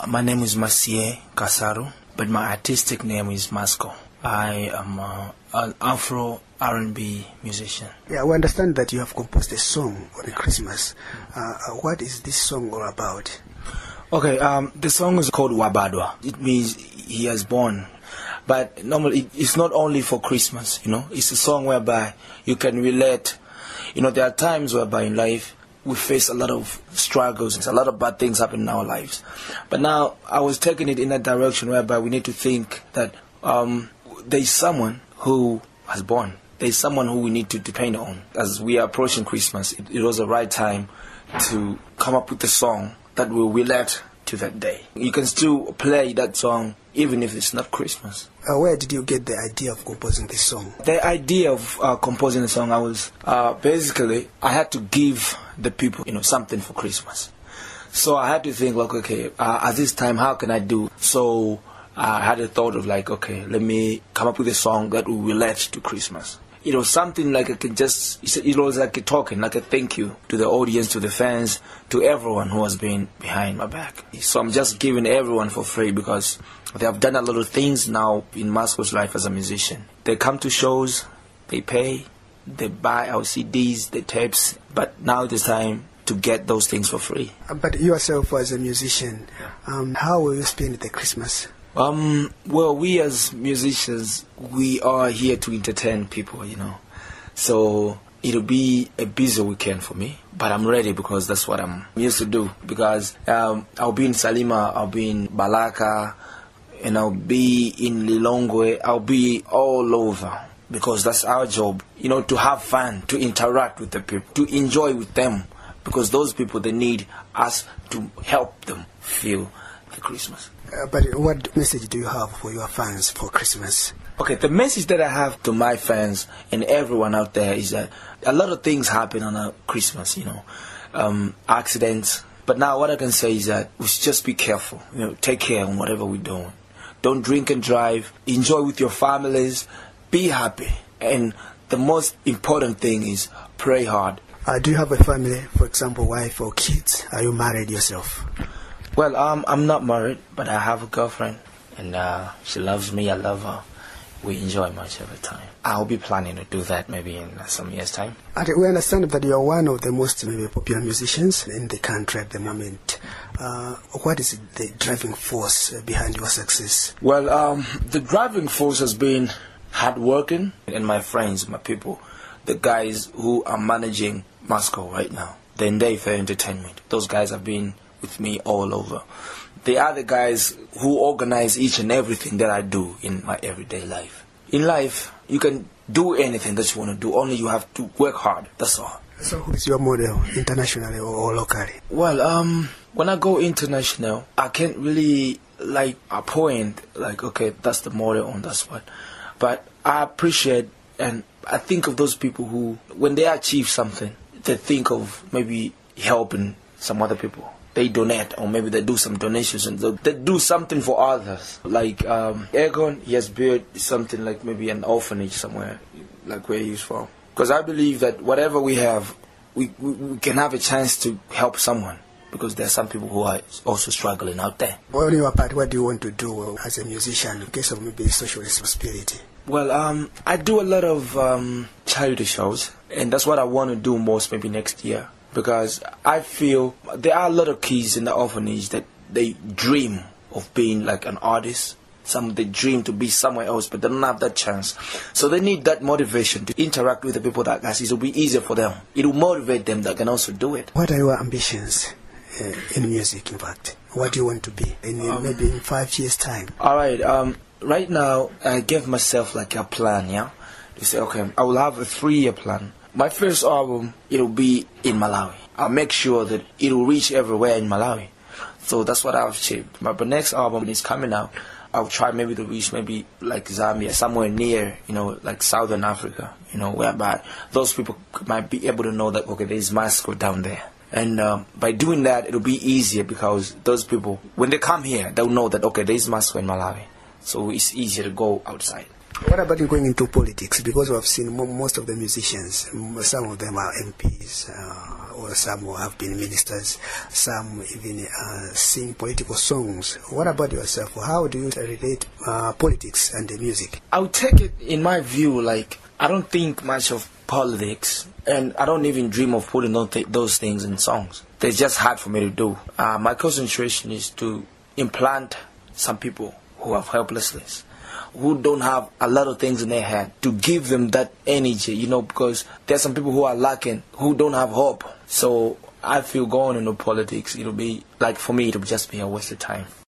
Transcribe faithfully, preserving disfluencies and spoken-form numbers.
My name is Masie Kasaru, but my artistic name is Masco. I am uh, an Afro R and B musician. Yeah, we understand that you have composed a song on Christmas. Uh, what is this song all about? Okay, um, the song is called Wabadwa. It means he has born. But normally, it's not only for Christmas, you know. It's a song whereby you can relate. You know, there are times whereby in life, we face a lot of struggles, a lot of bad things happen in our lives. But now I was taking it in that direction whereby we need to think that um, there is someone who has born. There is someone who we need to depend on. As we are approaching Christmas, it, it was the right time to come up with a song that will relate to that day. You can still play that song even if it's not Christmas. Uh, where did you get the idea of composing this song? The idea of uh, composing the song, I was uh, basically I had to give the people, you know, something for Christmas. So I had to think like, okay, uh, at this time, how can I do? So I had a thought of like, okay, let me come up with a song that will relate to Christmas. You know, something like I can just, it was like a token, like a thank you to the audience, to the fans, to everyone who has been behind my back. So I'm just giving everyone for free because they have done a lot of things now in Masco's life as a musician. They come to shows, they pay, they buy our C Ds, the tapes, but now it is time to get those things for free. But yourself as a musician, um, how will you spend the Christmas? Um, well, we as musicians, we are here to entertain people, you know. So it'll be a busy weekend for me, but I'm ready because that's what I'm used to do. Because um, I'll be in Salima, I'll be in Balaka, and I'll be in Lilongwe, I'll be all over. Because that's our job, you know, to have fun, to interact with the people, to enjoy with them. Because those people, they need us to help them feel the Christmas. Uh, but what message do you have for your fans for Christmas? Okay, the message that I have to my fans and everyone out there is that a lot of things happen on a Christmas, you know, um, accidents. But now what I can say is that we should just be careful, you know, take care on whatever we're doing. Don't drink and drive, enjoy with your families, be happy. And the most important thing is pray hard. Uh, do you have a family, for example, wife or kids? Are you married yourself? Well, um, I'm not married, but I have a girlfriend, and uh, she loves me, I love her. We enjoy much of the time. I'll be planning to do that maybe in uh, some years' time. And we understand that you are one of the most maybe popular musicians in the country at the moment. Uh, what is the driving force behind your success? Well, um, the driving force has been hard working, and my friends, my people, the guys who are managing Masco right now, the Ndeife Entertainment. Those guys have been with me all over. They are the guys who organize each and everything that I do in my everyday life. In life, you can do anything that you want to do, only you have to work hard, that's all. So who is your model, internationally or locally? Well, um, when I go international, I can't really like appoint, like, okay, that's the model and that's what. But I appreciate and I think of those people who, when they achieve something, they think of maybe helping some other people. They donate, or maybe they do some donations, and they do something for others. Like um, Egon, he has built something like maybe an orphanage somewhere, like where he's from. Because I believe that whatever we have, we, we, we can have a chance to help someone. Because there are some people who are also struggling out there. On your part, what do you want to do as a musician in case of maybe social responsibility? Well, um, I do a lot of um, charity shows, and that's what I want to do most maybe next year. Because I feel there are a lot of kids in the orphanage that they dream of being like an artist. Some they dream to be somewhere else, but they don't have that chance. So they need that motivation to interact with the people that guys. It will be easier for them. It will motivate them that can also do it. What are your ambitions uh, in music, in fact? What do you want to be in um, maybe in five years' time? All right. Um, right now, I gave myself like a plan, yeah? To say, okay, I will have a three-year plan. My first album, it'll be in Malawi. I'll make sure that it'll reach everywhere in Malawi. So that's what I've achieved. My next album is coming out. I'll try maybe to reach maybe like Zambia, somewhere near, you know, like Southern Africa, you know, whereby those people might be able to know that, okay, there's Masco down there. And um, by doing that, it'll be easier because those people, when they come here, they'll know that, okay, there's Masco in Malawi. So it's easier to go outside. What about you going into politics? Because we have seen mo- most of the musicians, m- some of them are M Ps, uh, or some who have been ministers, some even uh, sing political songs. What about yourself? How do you relate uh, politics and the music? I would take it, in my view, like, I don't think much of politics, and I don't even dream of putting those th- those things in songs. They're just hard for me to do. Uh, my concentration is to implant some people who have helplessness, who don't have a lot of things in their head, to give them that energy, you know, because there's some people who are lacking, who don't have hope. So I feel going into politics, it'll be, like, for me, it'll just be a waste of time.